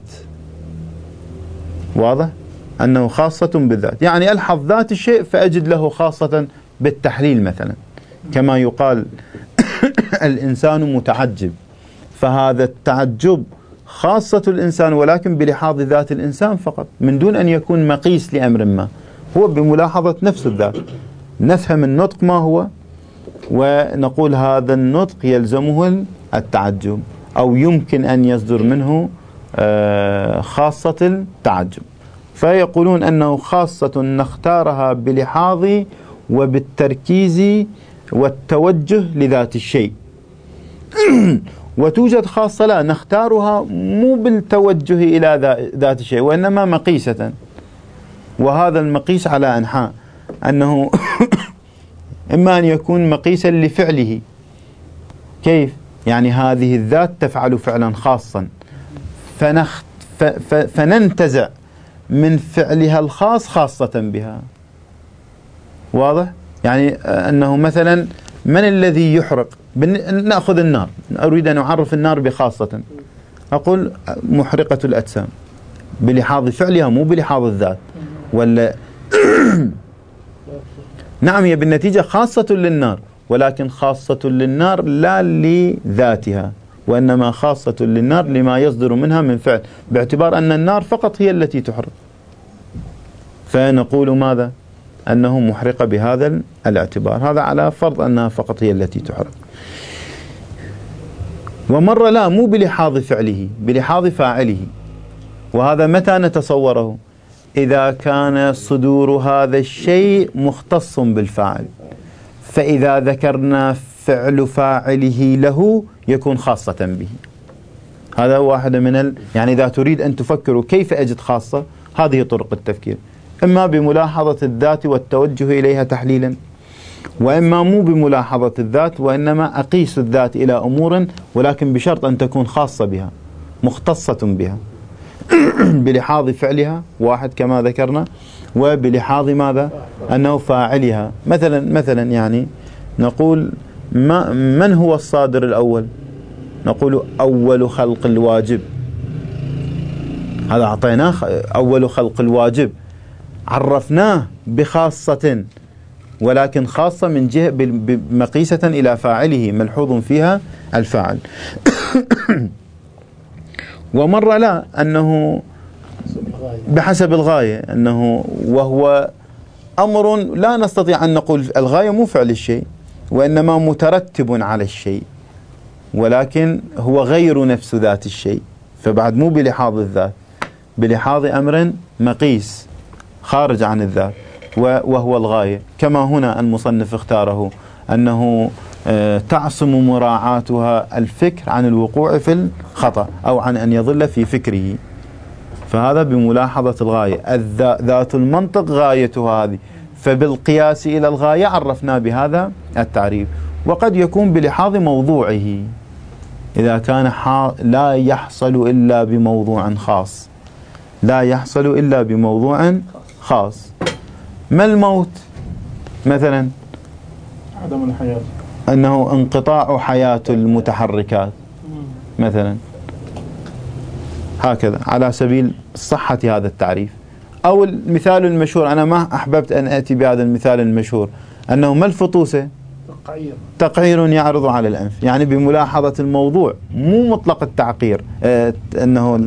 واضح؟ أنه خاصة بالذات، يعني ألحظ ذات الشيء فأجد له خاصة بالتحليل مثلا، كما يقال الإنسان متعجب، فهذا التعجب خاصة الإنسان ولكن بلحاظ ذات الإنسان فقط، من دون أن يكون مقيس لأمر ما، هو بملاحظة نفس الذات. نفهم النطق ما هو ونقول هذا النطق يلزمه التعجب، أو يمكن أن يصدر منه خاصة التعجب، فيقولون أنه خاصة نختارها بلحاظ وبالتركيز والتوجه لذات الشيء. وتوجد خاصة لا نختارها مو بالتوجه إلى ذات الشيء وإنما مقيسة، وهذا المقيس على أنحاء، أنه إما أن يكون مقيسا لفعله. كيف؟ يعني هذه الذات تفعل فعلا خاصا فننتزع من فعلها الخاص خاصة بها. واضح؟ يعني أنه مثلا من الذي يحرق؟ نأخذ النار، أريد أن أعرف النار بخاصة، أقول محرقة الأجسام بلحاظ فعلها مو بلحاظ الذات، ولا نعم هي بالنتيجة خاصة للنار، ولكن خاصة للنار لا لذاتها، وإنما خاصة للنار لما يصدر منها من فعل، باعتبار أن النار فقط هي التي تحرق، فنقول ماذا؟ أنه محرقة بهذا الاعتبار، هذا على فرض أنها فقط هي التي تحرق. ومرة لا، مو بلحاظ فعله، بلحاظ فاعله. وهذا متى نتصوره؟ إذا كان صدور هذا الشيء مختص بالفاعل، فإذا ذكرنا فعل فاعله له يكون خاصة به. هذا واحد من يعني إذا تريد أن تفكروا كيف أجد خاصة، هذه طرق التفكير، إما بملاحظة الذات والتوجه إليها تحليلا، وإما مو بملاحظة الذات وإنما أقيس الذات إلى أمور، ولكن بشرط أن تكون خاصة بها مختصة بها بلحاظ فعلها، واحد كما ذكرنا، وبلحاظ ماذا؟ أنه فاعلها. مثلا يعني نقول من هو الصادر الأول؟ نقول أول خلق الواجب، هذا أعطيناه أول خلق الواجب، عرفناه بخاصة، ولكن خاصة من جهة مقيسة إلى فاعله، ملحوظ فيها الفاعل. ومر لا أنه بحسب الغاية، أنه وهو أمر لا نستطيع أن نقول الغاية مو فعل الشيء، وإنما مترتب على الشيء، ولكن هو غير نفس ذات الشيء، فبعد مو بلحاظ الذات، بلحاظ أمر مقيس خارج عن الذات وهو الغاية. كما هنا المصنف اختاره أنه تعصم مراعاتها الفكر عن الوقوع في الخطأ أو عن أن يضل في فكره، فهذا بملاحظة الغاية. ذات المنطق غايتها هذه، فبالقياس إلى الغاية عرفنا بهذا التعريف. وقد يكون بلحاظ موضوعه، إذا كان لا يحصل إلا بموضوع خاص، لا يحصل إلا بموضوع خاص. ما الموت مثلا؟ عدم الحياة، أنه انقطاع حياة المتحركات مثلا، هكذا على سبيل صحة هذا التعريف. أو المثال المشهور، أنا ما أحببت أن أتي بهذا المثال المشهور، أنه ما الفطوسة؟ تقعير يعرض على الأنف، يعني بملاحظة الموضوع، مو مطلق التعقير. أنه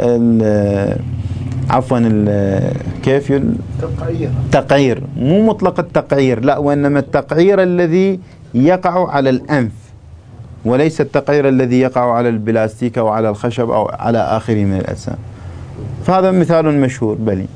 عفوا كيف تقعير، مو مطلق التقعير، لا، وإنما التقعير الذي يقع على الأنف، وليس التقعير الذي يقع على البلاستيك أو على الخشب أو على آخره من الأجسام. فهذا مثال مشهور بلي.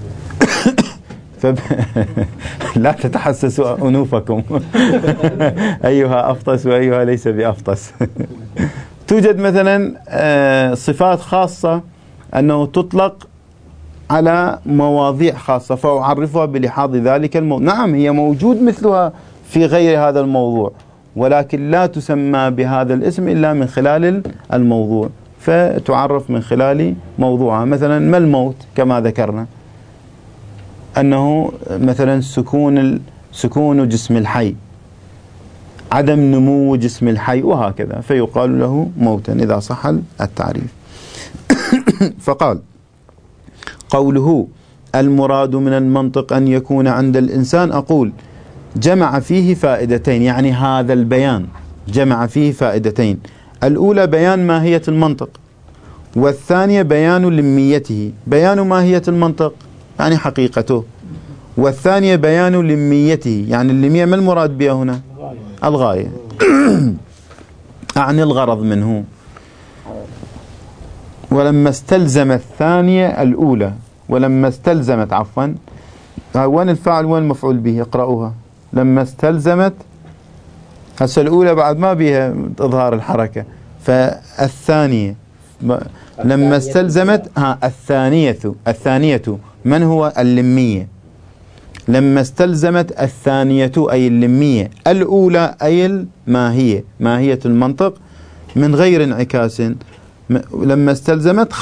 لا تتحسسوا أنوفكم أيها أفطس وأيها ليس بأفطس. توجد مثلا صفات خاصة أنه تطلق على مواضيع خاصة، فأعرفها بلحاظ ذلك الموضوع. نعم، هي موجود مثلها في غير هذا الموضوع، ولكن لا تسمى بهذا الاسم إلا من خلال الموضوع، فتعرف من خلال موضوعها. مثلا ما الموت؟ كما ذكرنا أنه مثلا سكون جسم الحي، عدم نمو جسم الحي، وهكذا، فيقال له موتا إذا صح التعريف. فقال قوله المراد من المنطق أن يكون عند الإنسان، أقول جمع فيه فائدتين، يعني هذا البيان جمع فيه فائدتين. الأولى بيان ماهية المنطق، والثانية بيان لميته. بيان ماهية المنطق يعني حقيقته، والثانية بيان لميته، يعني اللمية ما المراد بها هنا؟ الغاية. أعني الغرض منه. ولما استلزم الثانية الأولى، ولما استلزمت، عفوا، وين الفاعل وين المفعول به؟ اقرأوها. لما استلزمت، هسه الأولى بعد ما بيها إظهار الحركة، فالثانية لما استلزمت الثانية من هو؟ اللمية. لما استلزمت الثانية أي اللمية، الأولى أي الماهية، ماهية المنطق من غير انعكاس. لما استلزمت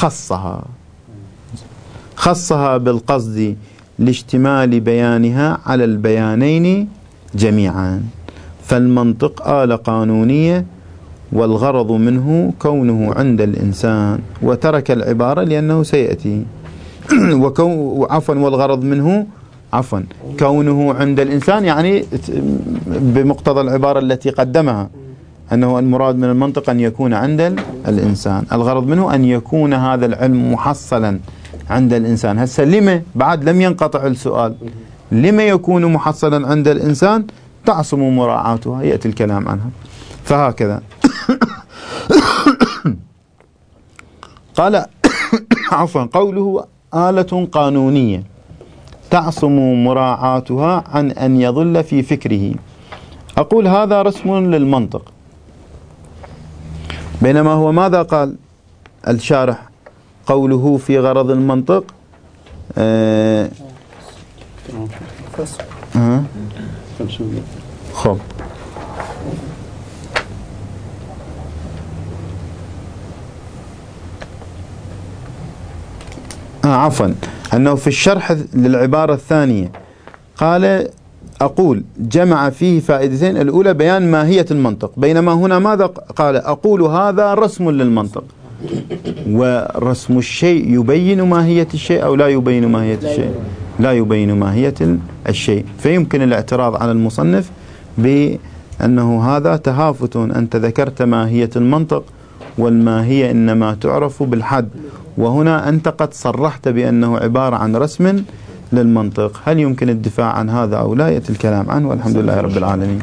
خصها بالقصد لاشتمال بيانها على البيانين جميعا. فالمنطق آلة قانونية، والغرض منه كونه عند الإنسان، وترك العبارة لأنه سيأتي. والغرض منه كونه عند الإنسان، يعني بمقتضى العبارة التي قدمها، أنه المراد من المنطق أن يكون عند الإنسان، الغرض منه أن يكون هذا العلم محصلا عند الإنسان. هسه لما بعد لم ينقطع السؤال، لما يكون محصلا عند الإنسان؟ تعصم مراعاتها، يأتي الكلام عنها. فهكذا قال قوله آلة قانونية تعصم مراعاتها عن أن يضل في فكره. أقول هذا رسم للمنطق، بينما هو ماذا قال الشارح؟ قوله في غرض المنطق خب عفوا، أنه في الشرح للعبارة الثانية قال أقول جمع فيه فائدتين، الأولى بيان ماهية المنطق، بينما هنا ماذا قال؟ أقول هذا رسم للمنطق، ورسم الشيء يبين ماهية الشيء أو لا يبين ماهية الشيء؟ لا يبين ماهية الشيء. فيمكن الاعتراض على المصنف بأنه هذا تهافت، أنت ذكرت ماهية المنطق والماهية إنما تعرف بالحد، وهنا أنت قد صرحت بأنه عبارة عن رسم للمنطق. هل يمكن الدفاع عن هذا أو لا؟ يأتي الكلام عنه، والحمد لله رب العالمين.